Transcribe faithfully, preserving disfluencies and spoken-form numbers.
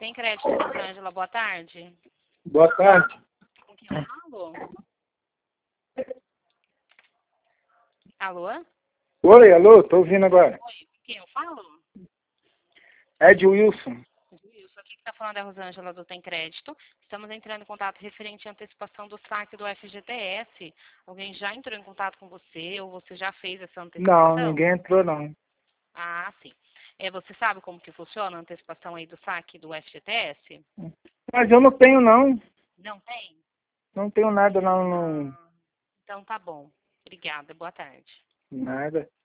Tem Crédito, Rosângela, boa tarde. Boa tarde. Com quem eu falo? Alô? Oi, alô, tô ouvindo agora. Oi, com quem eu falo? Ed Wilson. Isso, aqui que está falando é a Rosângela do Tem Crédito. Estamos entrando em contato referente à antecipação do saque do F G T S. Alguém já entrou em contato com você ou você já fez essa antecipação? Não, ninguém entrou não. Ah, sim. É, você sabe como que funciona a antecipação aí do saque do F G T S? Mas eu não tenho não. Não tem? Não tenho nada não. não... Ah, então tá bom. Obrigada, boa tarde. Nada.